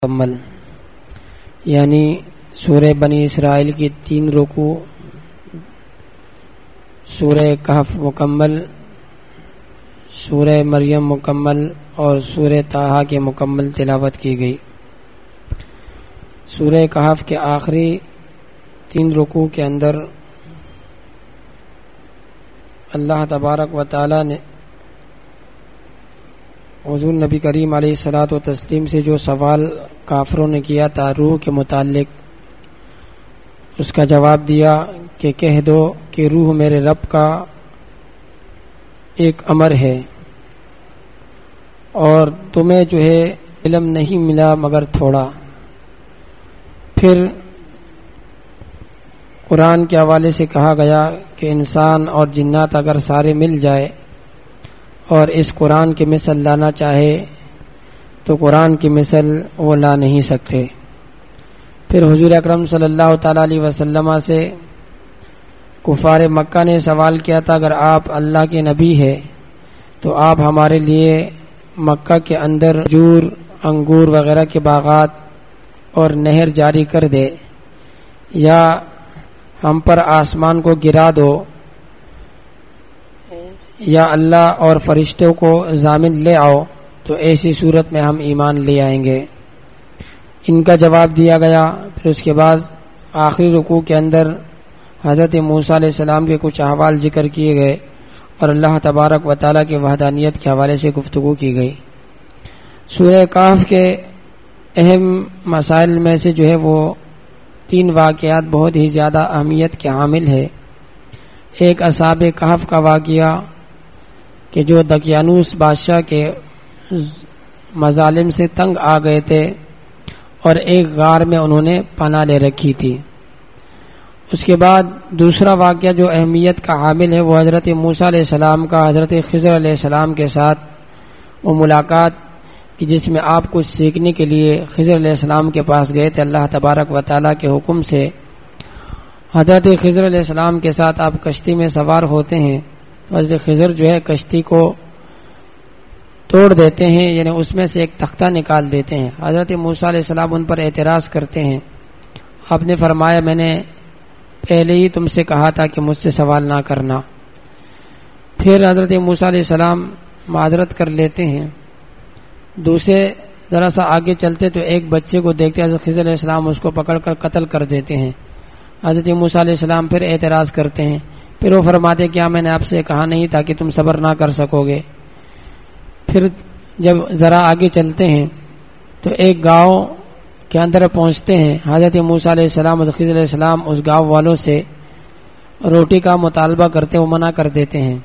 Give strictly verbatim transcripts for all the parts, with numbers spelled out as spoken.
مکمل، یعنی سورہ بنی اسرائیل کی تین رکوع، سورہ کہف مکمل، سورہ مریم مکمل اور سورہ طٰہٰ کی مکمل تلاوت کی گئی۔ سورہ کہف کے آخری تین رکوع کے اندر اللہ تبارک و تعالی نے حضور نبی کریم علیہ الصلاۃ و تسلیم سے جو سوال کافروں نے کیا تھا روح کے متعلق، اس کا جواب دیا کہ کہہ دو کہ روح میرے رب کا ایک امر ہے اور تمہیں جو ہے علم نہیں ملا مگر تھوڑا۔ پھر قرآن کے حوالے سے کہا گیا کہ انسان اور جنات اگر سارے مل جائے اور اس قرآن کی مثل لانا چاہے تو قرآن کی مثل وہ لا نہیں سکتے۔ پھر حضور اکرم صلی اللہ تعالیٰ علیہ وسلم سے کفار مکہ نے سوال کیا تھا اگر آپ اللہ کے نبی ہے تو آپ ہمارے لیے مکہ کے اندر کھجور، انگور وغیرہ کے باغات اور نہر جاری کر دے، یا ہم پر آسمان کو گرا دو، یا اللہ اور فرشتوں کو ضامن لے آؤ تو ایسی صورت میں ہم ایمان لے آئیں گے۔ ان کا جواب دیا گیا۔ پھر اس کے بعد آخری رکوع کے اندر حضرت موسیٰ علیہ السلام کے کچھ احوال ذکر کیے گئے اور اللہ تبارک و تعالیٰ کے وحدانیت کے حوالے سے گفتگو کی گئی۔ سورہ کہف کے اہم مسائل میں سے جو ہے وہ تین واقعات بہت ہی زیادہ اہمیت کے حامل ہے۔ ایک اصحاب کہف کا واقعہ کہ جو دقیانوس بادشاہ کے مظالم سے تنگ آ گئے تھے اور ایک غار میں انہوں نے پناہ لے رکھی تھی۔ اس کے بعد دوسرا واقعہ جو اہمیت کا حامل ہے وہ حضرت موسیٰ علیہ السلام کا حضرت خضر علیہ السلام کے ساتھ وہ ملاقات کہ جس میں آپ کچھ سیکھنے کے لیے خضر علیہ السلام کے پاس گئے تھے اللہ تبارک و تعالیٰ کے حکم سے۔ حضرت خضر علیہ السلام کے ساتھ آپ کشتی میں سوار ہوتے ہیں تو حضرت خضر جو ہے کشتی کو توڑ دیتے ہیں، یعنی اس میں سے ایک تختہ نکال دیتے ہیں۔ حضرت موسیٰ علیہ السلام ان پر اعتراض کرتے ہیں، آپ نے فرمایا میں نے پہلے ہی تم سے کہا تھا کہ مجھ سے سوال نہ کرنا۔ پھر حضرت موسیٰ علیہ السلام معذرت کر لیتے ہیں۔ دوسرے ذرا سا آگے چلتے تو ایک بچے کو دیکھتے حضرت خضر علیہ السلام اس کو پکڑ کر قتل کر دیتے ہیں۔ حضرت موسیٰ علیہ السلام پھر اعتراض کرتے ہیں، پھر وہ فرماتے کیا میں نے آپ سے کہا نہیں تھا کہ تم صبر نہ کر سکو گے۔ پھر جب ذرا آگے چلتے ہیں تو ایک گاؤں کے اندر پہنچتے ہیں۔ حضرت موسیٰ علیہ السلام حضرت خضر علیہ السلام اس گاؤں والوں سے روٹی کا مطالبہ کرتے وہ منع کر دیتے ہیں۔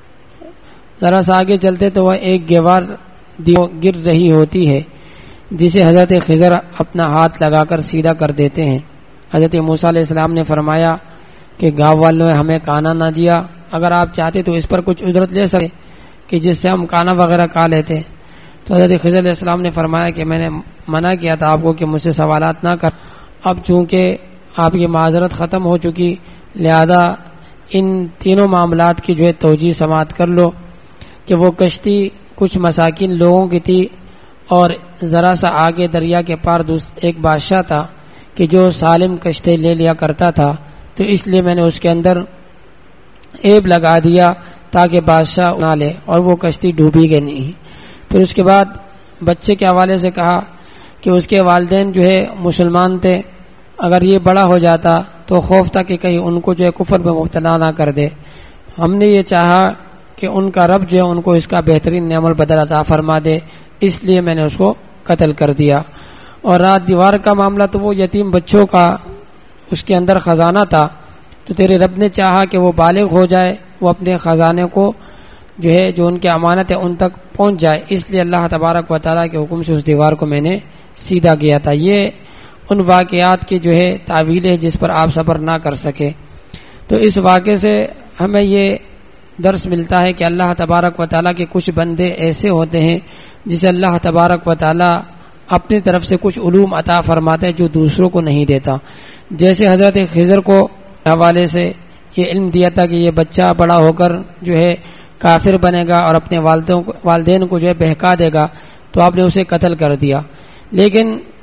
ذرا سا آگے چلتے تو وہ ایک گیوار گر رہی ہوتی ہے جسے حضرت خضر اپنا ہاتھ لگا کر سیدھا کر دیتے ہیں۔ حضرت موسیٰ علیہ السلام نے فرمایا کہ گاؤں والوں نے ہمیں کانا نہ دیا، اگر آپ چاہتے تو اس پر کچھ اجرت لے سکتے کہ جس سے ہم کانا وغیرہ کھا لیتے۔ تو حضرت خضر علیہ السلام نے فرمایا کہ میں نے منع کیا تھا آپ کو کہ مجھ سے سوالات نہ کر، اب چونکہ آپ کی معذرت ختم ہو چکی لہذا ان تینوں معاملات کی جو ہے توجیہ سماعت کر لو کہ وہ کشتی کچھ مساکین لوگوں کی تھی اور ذرا سا آگے دریا کے پار ایک بادشاہ تھا کہ جو سالم کشتی لے لیا کرتا تھا، تو اس لیے میں نے اس کے اندر ایب لگا دیا تاکہ بادشاہ نہ لے اور وہ کشتی ڈوبی گئی نہیں۔ پھر اس کے بعد بچے کے حوالے سے کہا کہ اس کے والدین جو ہے مسلمان تھے، اگر یہ بڑا ہو جاتا تو خوف تھا کہ کہیں ان کو جو ہے کفر میں مبتلا نہ کر دے۔ ہم نے یہ چاہا کہ ان کا رب جو ہے ان کو اس کا بہترین نعم البدل عطا فرما دے، اس لیے میں نے اس کو قتل کر دیا۔ اور رات دیوار کا معاملہ تو وہ یتیم بچوں کا اس کے اندر خزانہ تھا، تو تیرے رب نے چاہا کہ وہ بالغ ہو جائے، وہ اپنے خزانے کو جو ہے جو ان کی امانت ہے ان تک پہنچ جائے، اس لیے اللہ تبارک و تعالیٰ کے حکم سے اس دیوار کو میں نے سیدھا کیا تھا۔ یہ ان واقعات کی جو ہے تعویل ہے جس پر آپ صبر نہ کر سکے۔ تو اس واقعے سے ہمیں یہ درس ملتا ہے کہ اللہ تبارک و تعالیٰ کے کچھ بندے ایسے ہوتے ہیں جسے اللہ تبارک و تعالیٰ اپنی طرف سے کچھ علوم عطا فرماتا ہے جو دوسروں کو نہیں دیتا۔ جیسے حضرت خضر کو حوالے سے یہ علم دیا تھا کہ یہ بچہ بڑا ہو کر جو ہے کافر بنے گا اور اپنے والدوں والدین کو جو ہے بہکا دے گا، تو آپ نے اسے قتل کر دیا۔ لیکن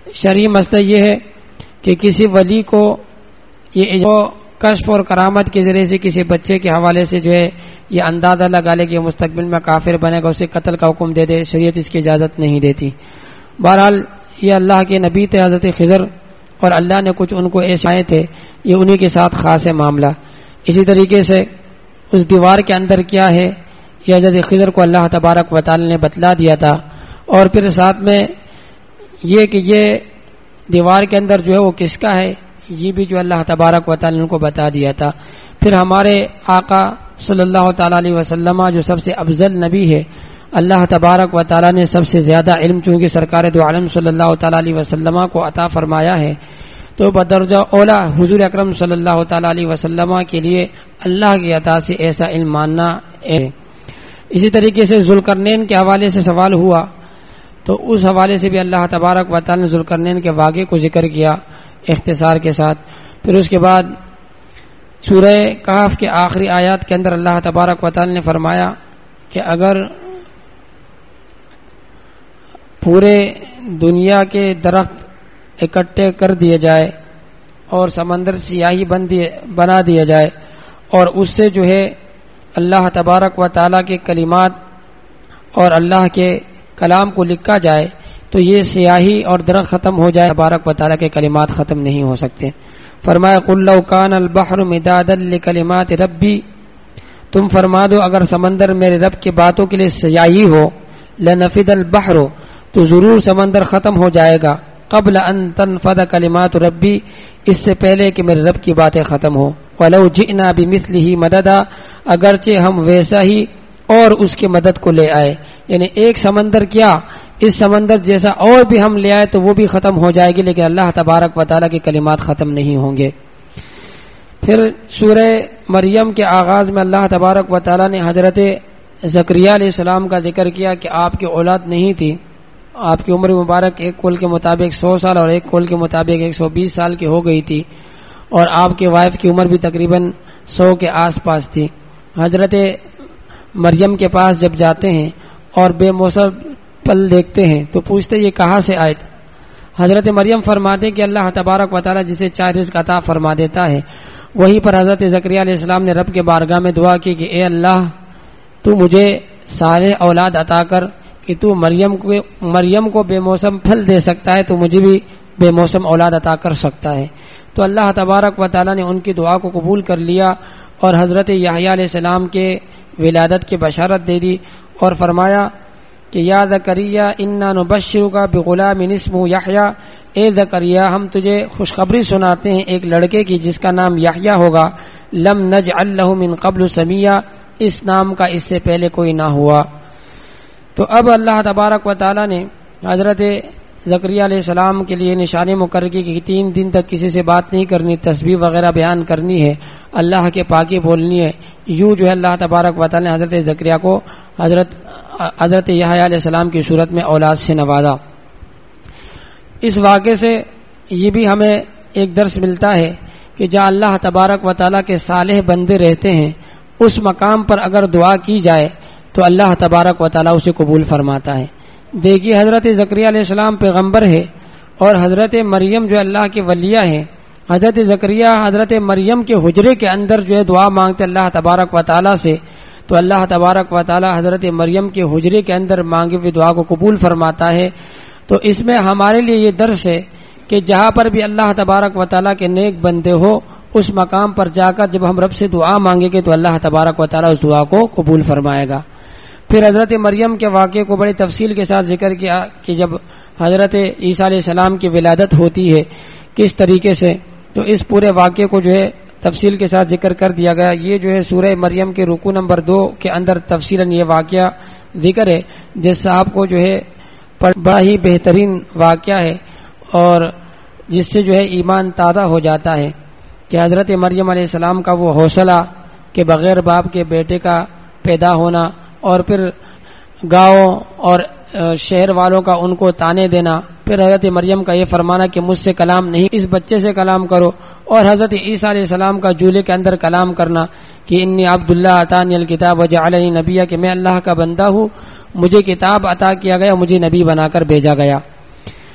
شرعی مسئلہ یہ ہے کہ کسی ولی کو یہ کشف اور کرامت کے ذریعے سے کسی بچے کے حوالے سے جو ہے یہ اندازہ لگا لے کہ مستقبل میں کافر بنے گا، اسے قتل کا حکم دے دے، شریعت اس کی اجازت نہیں دیتی۔ بہرحال یہ اللہ کے نبی تھے حضرت خضر، اور اللہ نے کچھ ان کو ایسے آئے تھے، یہ انہی کے ساتھ خاص ہے معاملہ۔ اسی طریقے سے اس دیوار کے اندر کیا ہے یہ حضرت خضر کو اللہ تبارک و تعالی نے بتلا دیا تھا، اور پھر ساتھ میں یہ کہ یہ دیوار کے اندر جو ہے وہ کس کا ہے یہ بھی جو اللہ تبارک و تعالی نے کو بتا دیا تھا۔ پھر ہمارے آقا صلی اللہ تعالی علیہ وسلم جو سب سے افضل نبی ہے، اللہ تبارک و تعالی نے سب سے زیادہ علم چونکہ سرکار دو عالم صلی اللہ تعالی علیہ وسلم کو عطا فرمایا ہے، تو بدرجہ اولا حضور اکرم صلی اللہ تعالی علیہ وسلم کے لیے اللہ کی عطا سے ایسا علم ماننا ہے۔ اسی طریقے سے ذوالقرنین کے حوالے سے سوال ہوا، تو اس حوالے سے بھی اللہ تبارک و تعالی نے ذوالقرنین کے واقعے کو ذکر کیا اختصار کے ساتھ۔ پھر اس کے بعد سورہ کہف کے آخری آیات کے اندر اللہ تبارک و تعالی نے فرمایا کہ اگر پورے دنیا کے درخت اکٹھے کر دیے جائے اور سمندر سیاہی بنا دیا جائے اور اس سے جو ہے اللہ تبارک و تعالی کے کلمات اور اللہ کے کلام کو لکھا جائے تو یہ سیاہی اور درخت ختم ہو جائے، تبارک و تعالی کے کلمات ختم نہیں ہو سکتے۔ فرمایا قل لو کان البحر مدادا لکلمات ربی، تم فرما دو اگر سمندر میرے رب کی باتوں کے لیے سیاہی ہو، لنفد البحر، تو ضرور سمندر ختم ہو جائے گا، قبل ان تنفد کلمات ربی، اس سے پہلے کہ میرے رب کی باتیں ختم ہو، ولو جئنا بمثلہ مددا، اگرچہ ہم ویسا ہی اور اس کی مدد کو لے آئے، یعنی ایک سمندر کیا اس سمندر جیسا اور بھی ہم لے آئے تو وہ بھی ختم ہو جائے گی، لیکن اللہ تبارک و تعالیٰ کے کلمات ختم نہیں ہوں گے۔ پھر سورہ مریم کے آغاز میں اللہ تبارک و تعالیٰ نے حضرت زکریا علیہ السلام کا ذکر کیا کہ آپ کی اولاد نہیں تھی، آپ کی عمر مبارک ایک قول کے مطابق سو سال اور ایک قول کے مطابق ایک سو بیس سال کی ہو گئی تھی، اور آپ کے وائف کی عمر بھی تقریباً سو کے آس پاس تھی۔ حضرت مریم کے پاس جب جاتے ہیں اور بے موسم پل دیکھتے ہیں تو پوچھتے یہ کہاں سے آئے؟ حضرت مریم فرماتے کہ اللہ تبارک و تعالیٰ جسے چاہے رزق عطا فرما دیتا ہے۔ وہیں پر حضرت زکریا علیہ السلام نے رب کے بارگاہ میں دعا کی کہ اے اللہ تو مجھے صالح اولاد عطا کر، کہ تو مریم کو مریم کو بے موسم پھل دے سکتا ہے تو مجھے بھی بے موسم اولاد عطا کر سکتا ہے۔ تو اللہ تبارک و تعالیٰ نے ان کی دعا کو قبول کر لیا اور حضرت یحییٰ علیہ السلام کے ولادت کی بشارت دے دی اور فرمایا کہ یا زکریا انا نبشرک بغلام اسمہ یحییٰ، اے زکریا ہم تجھے خوشخبری سناتے ہیں ایک لڑکے کی جس کا نام یحییٰ ہوگا، لم نجعل له من قبل سمیہ، اس نام کا اس سے پہلے کوئی نہ ہوا۔ تو اب اللہ تبارک و تعالیٰ نے حضرت زکریا علیہ السلام کے لیے نشانی مقرر کی کہ تین دن تک کسی سے بات نہیں کرنی، تسبیح وغیرہ بیان کرنی ہے، اللہ کے پاکی بولنی ہے۔ یوں جو ہے اللہ تبارک و تعالیٰ نے حضرت زکریا کو حضرت حضرت یحییٰ علیہ السلام کی صورت میں اولاد سے نوازا۔ اس واقعے سے یہ بھی ہمیں ایک درس ملتا ہے کہ جہاں اللہ تبارک و تعالیٰ کے صالح بندے رہتے ہیں اس مقام پر اگر دعا کی جائے تو اللہ تبارک و تعالیٰ اسے قبول فرماتا ہے۔ دیکھیے حضرت زکریا علیہ السلام پیغمبر ہے اور حضرت مریم جو اللہ کے ولیہ ہیں، حضرت زکریا حضرت مریم کے حجرے کے اندر جو ہے دعا مانگتے اللہ تبارک و تعالیٰ سے، تو اللہ تبارک و تعالیٰ حضرت مریم کے حجرے کے اندر مانگے ہوئے دعا کو قبول فرماتا ہے۔ تو اس میں ہمارے لیے یہ درس ہے کہ جہاں پر بھی اللہ تبارک و تعالیٰ کے نیک بندے ہو اس مقام پر جا کر جب ہم رب سے دعا مانگیں گے تو اللہ تبارک و تعالیٰ اس دعا کو قبول فرمائے گا۔ پھر حضرت مریم کے واقعے کو بڑی تفصیل کے ساتھ ذکر کیا کہ جب حضرت عیسیٰ علیہ السلام کی ولادت ہوتی ہے کس طریقے سے، تو اس پورے واقعے کو جو ہے تفصیل کے ساتھ ذکر کر دیا گیا۔ یہ جو ہے سورہ مریم کے رکوع نمبر دو کے اندر تفصیلاً یہ واقعہ ذکر ہے، جس صاحب کو جو ہے بڑا ہی بہترین واقعہ ہے اور جس سے جو ہے ایمان تازہ ہو جاتا ہے کہ حضرت مریم علیہ السلام کا وہ حوصلہ کہ بغیر باپ کے بیٹے کا پیدا ہونا، اور پھر گاؤں اور شہر والوں کا ان کو تانے دینا، پھر حضرت مریم کا یہ فرمانا کہ مجھ سے کلام نہیں اس بچے سے کلام کرو، اور حضرت عیسیٰ علیہ السلام کا جولے کے اندر کلام کرنا کہ انی عبداللہ اتانی الکتاب وجعلنی نبیہ، کہ میں اللہ کا بندہ ہوں، مجھے کتاب عطا کیا گیا، مجھے نبی بنا کر بھیجا گیا۔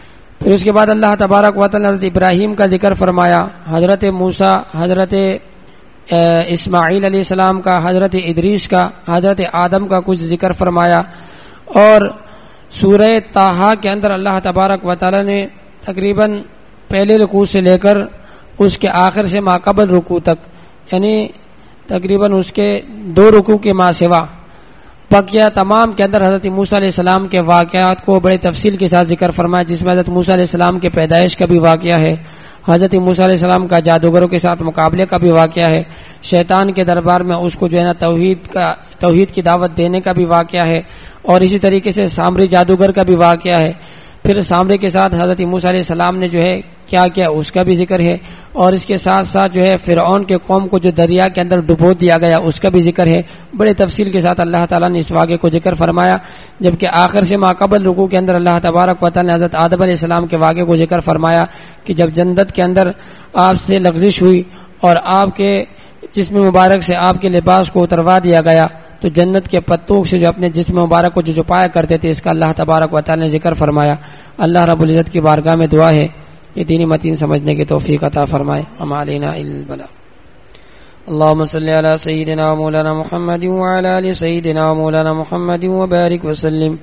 پھر اس کے بعد اللہ تبارک و تعالی نے حضرت ابراہیم کا ذکر فرمایا، حضرت موسیٰ، حضرت اسماعیل علیہ السلام کا، حضرت ادریس کا، حضرت آدم کا کچھ ذکر فرمایا، اور سورہ طٰہٰ کے اندر اللہ تبارک و تعالی نے تقریباً پہلے رکوع سے لے کر اس کے آخر سے ماقبل رکوع تک، یعنی تقریباً اس کے دو رکوع کے ماں سوا بقیہ تمام کے اندر حضرت موسیٰ علیہ السلام کے واقعات کو بڑے تفصیل کے ساتھ ذکر فرمایا، جس میں حضرت موسیٰ علیہ السلام کے پیدائش کا بھی واقعہ ہے، حضرت موسیٰ علیہ السلام کا جادوگروں کے ساتھ مقابلے کا بھی واقعہ ہے، شیطان کے دربار میں اس کو جو ہے نا توحید کا توحید کی دعوت دینے کا بھی واقعہ ہے، اور اسی طریقے سے سامری جادوگر کا بھی واقعہ ہے۔ پھر سامری کے ساتھ حضرت موسیٰ علیہ السلام نے جو ہے کیا کیا اس کا بھی ذکر ہے، اور اس کے ساتھ ساتھ جو ہے فرعون کے قوم کو جو دریا کے اندر ڈبو دیا گیا اس کا بھی ذکر ہے۔ بڑے تفصیل کے ساتھ اللہ تعالیٰ نے اس واقعے کو ذکر فرمایا، جبکہ آخر سے ماقبل رکوع کے اندر اللہ تبارک و تعالیٰ نے حضرت آدم علیہ السلام کے واقعے کو ذکر فرمایا کہ جب جنت کے اندر آپ سے لغزش ہوئی اور آپ کے جسم مبارک سے آپ کے لباس کو اتروا دیا گیا، تو جنت کے پتوں سے جو اپنے جسم مبارک کو جو چھپایا کرتے تھے، اس کا اللہ تبارک و تعالی نے ذکر فرمایا۔ اللہ رب العزت کی بارگاہ میں دعا ہے کہ دینی متین سمجھنے کی توفیق عطا فرمائے۔ وما علینا الا البلاغ۔ اللهم صل على سيدنا ومولانا محمد وعلى ال سيدنا ومولانا محمد وبارك وسلم۔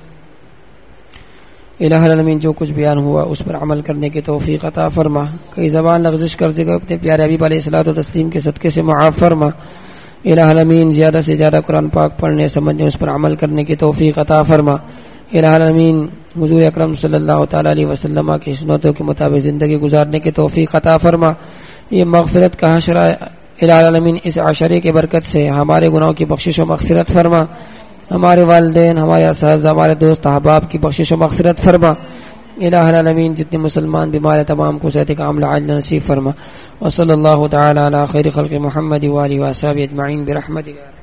الہ العالمین، جو کچھ بیان ہوا اس پر عمل کرنے کی توفیق عطا فرما، کئی زبان لغزش کر سکے اپنے پیارے حبیب علیہ الصلوۃ والتسلیم کے صدقے سے معاف فرما۔ الہ العالمین، زیادہ سے زیادہ قرآن پاک پڑھنے سمجھنے اس پر عمل کرنے کی توفیق عطا فرما۔ الہ العالمین، حضور اکرم صلی اللہ تعالی علیہ وسلم کی سنتوں کے مطابق زندگی گزارنے کی توفیق عطا فرما۔ یہ مغفرت کا حشر ہے، الہ العالمین اس عشرے کے برکت سے ہمارے گناہوں کی بخشش و مغفرت فرما، ہمارے والدین، ہمارے اساتذہ، ہمارے دوست احباب کی بخشش و مغفرت فرما۔ الہ العالمین، جتنے مسلمان بیمار ہیں تمام کو صحت کاملہ عاجلہ نصیب فرما۔ وصلی اللہ تعالی علی خیر خلق محمد وآلہ وصحبہ اجمعین برحمتک۔